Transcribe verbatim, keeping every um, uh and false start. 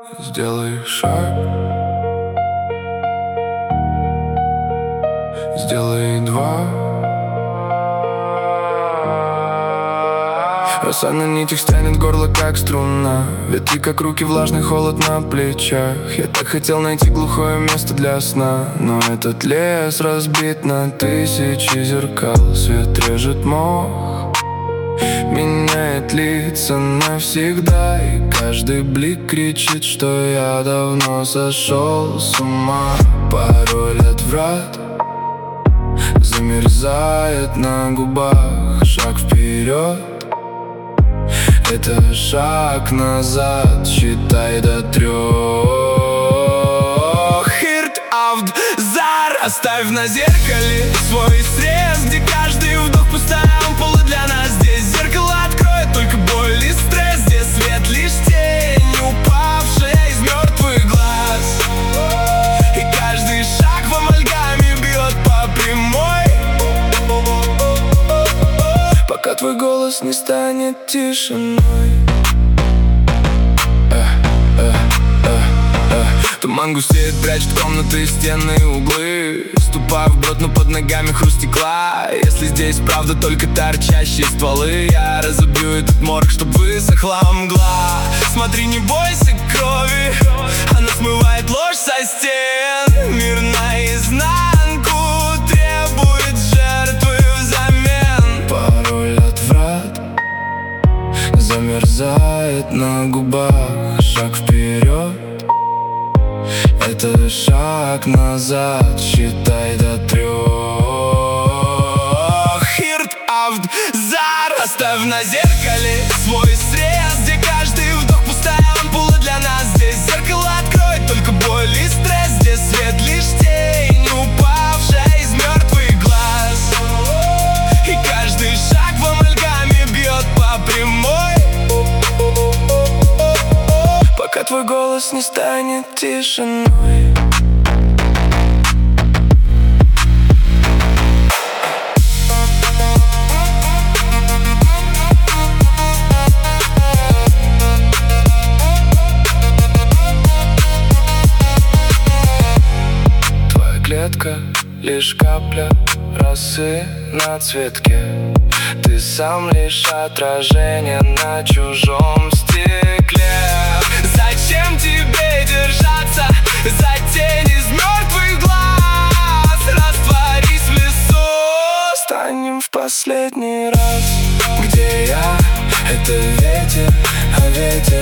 Сделай шаг, сделай два. Роса на нитях стянет горло, как струна. Ветви, как руки, влажный холод на плечах. Я так хотел найти глухое место для сна, но этот лес разбит на тысячи зеркал. Свет режет мох, меняет лица навсегда, и каждый блик кричит, что я давно сошел с ума. Пароль от врат замерзает на губах. Шаг вперед — это шаг назад, считай до трех. Хирт авд зар. Оставь на зеркале свой срез, где каждый вдох пустая ампула для нас. Здесь зеркало откроет только боль и стресс. Здесь свет лишь тень, упавшая из мертвых глаз. И каждый шаг в амальгаме бьет по прямой, пока твой голос не станет тишиной. Туман густеет, прячет комнаты, стены, углы. Ступаю вброд, но под ногами хруст стекла. Если здесь правда только торчащие стволы, я разобью этот морг, чтоб высохла мгла. Смотри, не бойся крови, она смывает ложь со стен. Мир наизнанку требует жертвы взамен. Пароль от врат замерзает на губах. Шаг вперед — это шаг назад, считай до трех. Хирт авд зар. Оставь на зеркале свой срез, где каждый вдох пустая ампула для нас. Здесь зеркало откроет только боль и стресс. Здесь свет лишь тень, упавшая из мертвых глаз. И каждый шаг в амальгаме бьет по прямой, пока твой голос не станет тишиной. Твоя клетка — лишь капля росы на цветке. Ты сам лишь отражение на чужом стекле. Зачем тебе держаться за тень из мертвых глаз? Растворись в лесу, станем в последний раз. Где я? Это ветер, а ветер